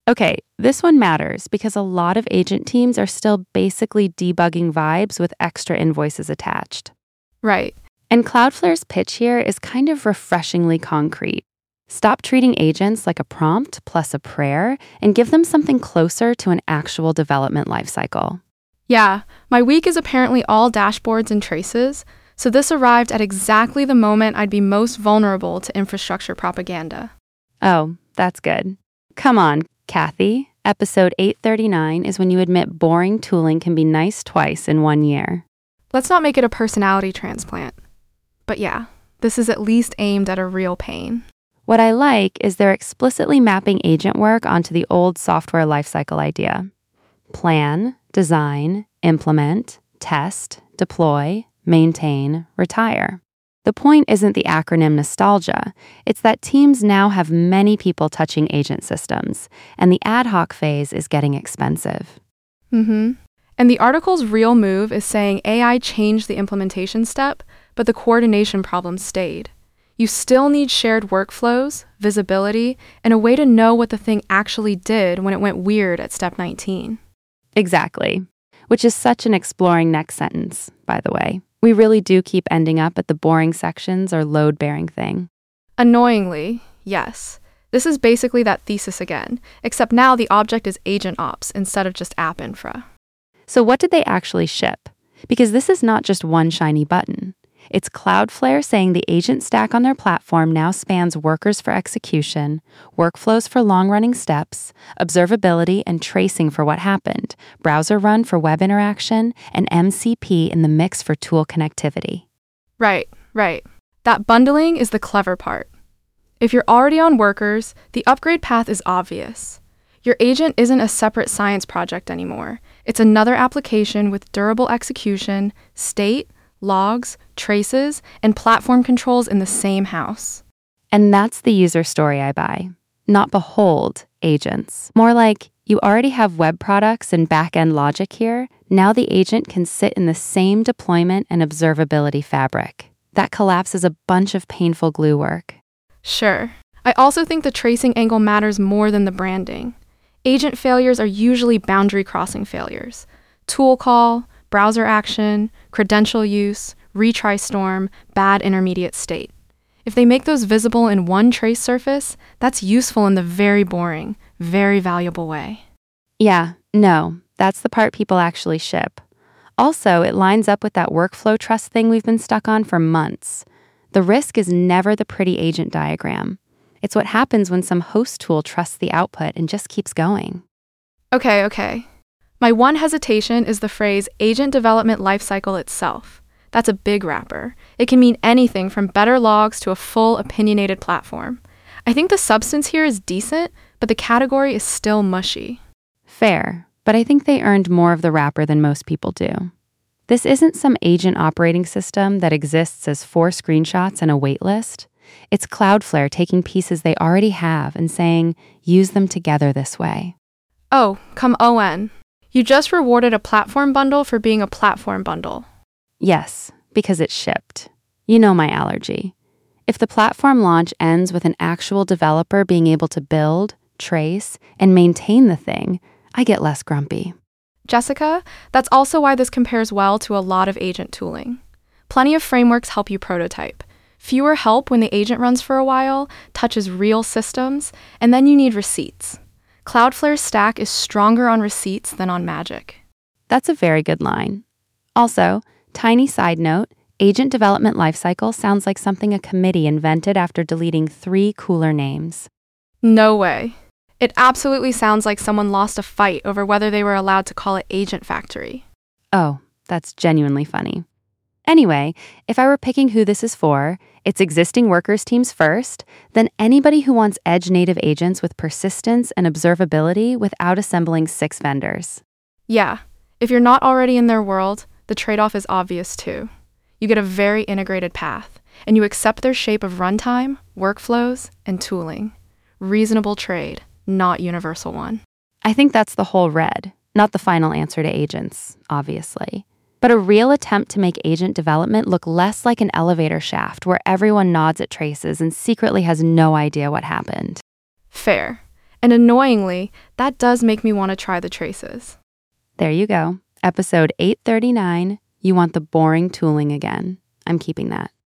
Okay, this one matters because a lot of agent teams are still basically debugging vibes with extra invoices attached. Right. And Cloudflare's pitch here is kind of refreshingly concrete. Stop treating agents like a prompt plus a prayer and give them something closer to an actual development lifecycle. Yeah, my week is apparently all dashboards and traces, so this arrived at exactly the moment I'd be most vulnerable to infrastructure propaganda. Oh, that's good. Come on, Kathy. Episode 839 is when you admit boring tooling can be nice twice in 1 year. Let's not make it a personality transplant. But yeah, this is at least aimed at a real pain. What I like is they're explicitly mapping agent work onto the old software lifecycle idea. Plan, design, implement, test, deploy, maintain, retire. The point isn't the acronym nostalgia. It's that teams now have many people touching agent systems, and the ad hoc phase is getting expensive. And the article's real move is saying AI changed the implementation step, but the coordination problem stayed. You still need shared workflows, visibility, and a way to know what the thing actually did when it went weird at step 19. Exactly. Which is such an exploring next sentence, by the way. We really do keep ending up at the boring sections or load-bearing thing. Annoyingly, yes. This is basically that thesis again, except now the object is agent ops instead of just app infra. So what did they actually ship? Because this is not just one shiny button. It's Cloudflare saying the agent stack on their platform now spans workers for execution, workflows for long-running steps, observability and tracing for what happened, browser run for web interaction, and MCP in the mix for tool connectivity. Right. That bundling is the clever part. If you're already on Workers, the upgrade path is obvious. Your agent isn't a separate science project anymore. It's another application with durable execution, state, logs, traces, and platform controls in the same house. And that's the user story I buy. Not behold agents. More like, you already have web products and back-end logic here. Now the agent can sit in the same deployment and observability fabric. That collapses a bunch of painful glue work. Sure. I also think the tracing angle matters more than the branding. Agent failures are usually boundary crossing failures. Tool call, browser action, credential use, retry storm, bad intermediate state. If they make those visible in one trace surface, that's useful in the very boring, very valuable way. Yeah, no, that's the part people actually ship. Also, it lines up with that workflow trust thing we've been stuck on for months. The risk is never the pretty agent diagram. It's what happens when some host tool trusts the output and just keeps going. Okay. My one hesitation is the phrase agent development lifecycle itself. That's a big wrapper. It can mean anything from better logs to a full opinionated platform. I think the substance here is decent, but the category is still mushy. Fair, but I think they earned more of the wrapper than most people do. This isn't some agent operating system that exists as 4 screenshots and a waitlist. It's Cloudflare taking pieces they already have and saying, use them together this way. Oh, come on. You just rewarded a platform bundle for being a platform bundle. Yes, because it's shipped. You know my allergy. If the platform launch ends with an actual developer being able to build, trace, and maintain the thing, I get less grumpy. Jessica, that's also why this compares well to a lot of agent tooling. Plenty of frameworks help you prototype. Fewer help when the agent runs for a while, touches real systems, and then you need receipts. Cloudflare's stack is stronger on receipts than on magic. That's a very good line. Also, tiny side note, agent development lifecycle sounds like something a committee invented after deleting 3 cooler names. No way. It absolutely sounds like someone lost a fight over whether they were allowed to call it Agent Factory. Oh, that's genuinely funny. Anyway, if I were picking who this is for, it's existing workers teams first, then anybody who wants edge-native agents with persistence and observability without assembling 6 vendors. Yeah, if you're not already in their world, the trade-off is obvious too. You get a very integrated path, and you accept their shape of runtime, workflows, and tooling. Reasonable trade, not universal one. I think that's the whole red, not the final answer to agents, obviously. But a real attempt to make agent development look less like an elevator shaft where everyone nods at traces and secretly has no idea what happened. Fair. And annoyingly, that does make me want to try the traces. There you go. Episode 839, you want the boring tooling again. I'm keeping that.